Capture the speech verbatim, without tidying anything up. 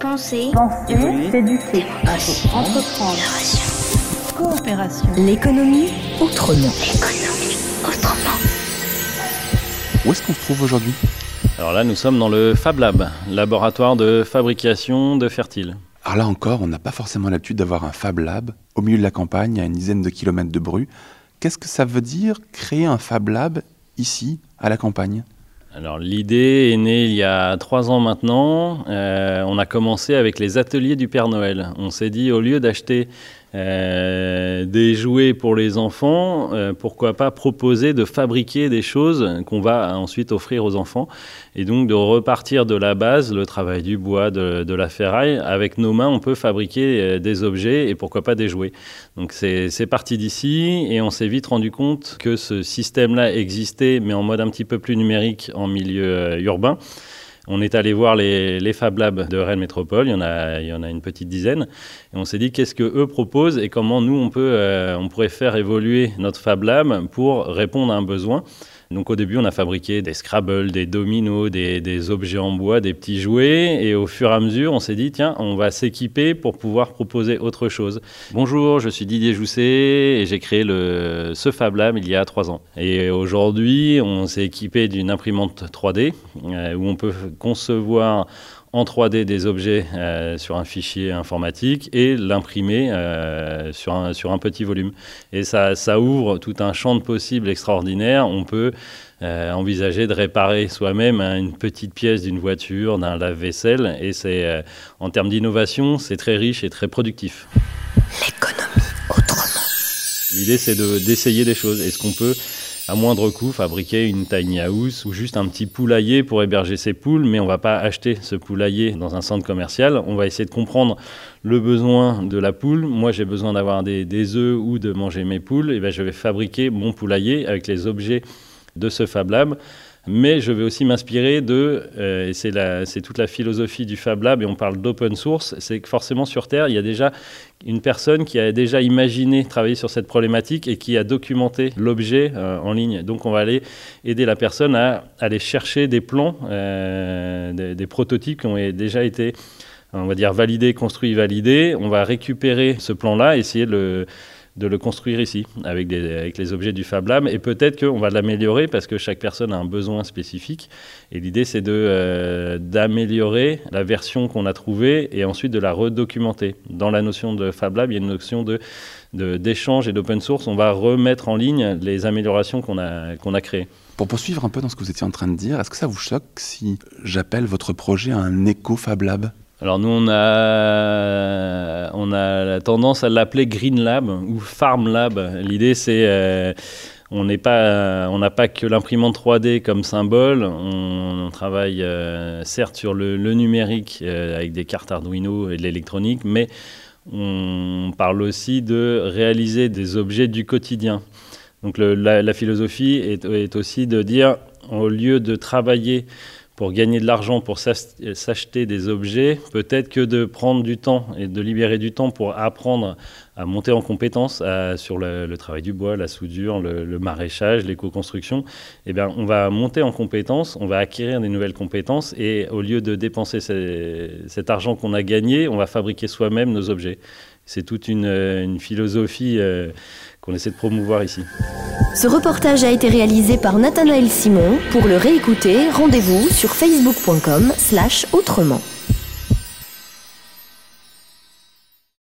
Penser, Penser, s'éduquer, entreprendre, coopération. L'économie autrement. L'économie autrement. Où est-ce qu'on se trouve aujourd'hui ? Alors là, nous sommes dans le Fab Lab, laboratoire de fabrication de fertiles. Alors là encore, on n'a pas forcément l'habitude d'avoir un Fab Lab au milieu de la campagne, à une dizaine de kilomètres de Bru. Qu'est-ce que ça veut dire, créer un Fab Lab ici, à la campagne ? Alors l'idée est née il y a trois ans maintenant. Euh, on a commencé avec les ateliers du Père Noël. On s'est dit, au lieu d'acheter euh, des jouets pour les enfants, euh, pourquoi pas proposer de fabriquer des choses qu'on va ensuite offrir aux enfants. Et donc de repartir de la base, le travail du bois, de, de la ferraille. Avec nos mains, on peut fabriquer euh, des objets et pourquoi pas des jouets. Donc c'est, c'est parti d'ici et on s'est vite rendu compte que ce système-là existait, mais en mode un petit peu plus numérique, en milieu euh, urbain. On est allé voir les, les Fab Labs de Rennes Métropole, il y en a, il y en a une petite dizaine, et on s'est dit qu'est-ce qu'eux proposent et comment nous, on, peut, euh, on pourrait faire évoluer notre Fab Lab pour répondre à un besoin. Donc au début, on a fabriqué des Scrabble, des dominos, des, des objets en bois, des petits jouets. Et au fur et à mesure, on s'est dit, tiens, on va s'équiper pour pouvoir proposer autre chose. Bonjour, je suis Didier Jousset et j'ai créé le, ce Fab Lab il y a trois ans. Et aujourd'hui, on s'est équipé d'une imprimante trois D euh, où on peut concevoir en trois D des objets euh, sur un fichier informatique et l'imprimer euh, sur, un, sur un petit volume. Et ça, ça ouvre tout un champ de possibles extraordinaire. On peut euh, envisager de réparer soi-même hein, une petite pièce d'une voiture, d'un lave-vaisselle. Et c'est, euh, en termes d'innovation, c'est très riche et très productif. L'économie autrement. L'idée, c'est de, d'essayer des choses. Est-ce qu'on peut, à moindre coût, fabriquer une tiny house ou juste un petit poulailler pour héberger ses poules, mais on ne va pas acheter ce poulailler dans un centre commercial. On va essayer de comprendre le besoin de la poule. Moi, j'ai besoin d'avoir des, des œufs ou de manger mes poules. Et bien, je vais fabriquer mon poulailler avec les objets de ce Fab Lab. Mais je vais aussi m'inspirer de, euh, et c'est, la, c'est toute la philosophie du Fab Lab, et on parle d'open source, c'est que forcément sur Terre, il y a déjà une personne qui a déjà imaginé travailler sur cette problématique et qui a documenté l'objet euh, en ligne. Donc on va aller aider la personne à aller chercher des plans, euh, des, des prototypes qui ont déjà été, on va dire, validés, construits, validés. On va récupérer ce plan-là, essayer de le... de le construire ici, avec, des, avec les objets du Fab Lab. Et peut-être qu'on va l'améliorer parce que chaque personne a un besoin spécifique. Et l'idée, c'est de, euh, d'améliorer la version qu'on a trouvée et ensuite de la redocumenter. Dans la notion de Fab Lab, il y a une notion de, de, d'échange et d'open source. On va remettre en ligne les améliorations qu'on a, qu'on a créées. Pour poursuivre un peu dans ce que vous étiez en train de dire, est-ce que ça vous choque si j'appelle votre projet un éco-Fab Lab ? Alors nous, on a, on a la tendance à l'appeler Green Lab ou Farm Lab. L'idée, c'est euh, on n'est pas, on n'a pas que l'imprimante trois D comme symbole. On, on travaille euh, certes sur le, le numérique euh, avec des cartes Arduino et de l'électronique, mais on parle aussi de réaliser des objets du quotidien. Donc le, la, la philosophie est, est aussi de dire, au lieu de travailler pour gagner de l'argent, pour s'acheter des objets, peut-être que de prendre du temps et de libérer du temps pour apprendre à monter en compétences à, sur le, le travail du bois, la soudure, le, le maraîchage, l'éco-construction, eh bien, on va monter en compétences, on va acquérir des nouvelles compétences et au lieu de dépenser ces, cet argent qu'on a gagné, on va fabriquer soi-même nos objets. C'est toute une, une philosophie euh, qu'on essaie de promouvoir ici. Ce reportage a été réalisé par Nathanaël Simon. Pour le réécouter, rendez-vous sur facebook point com slash autrement.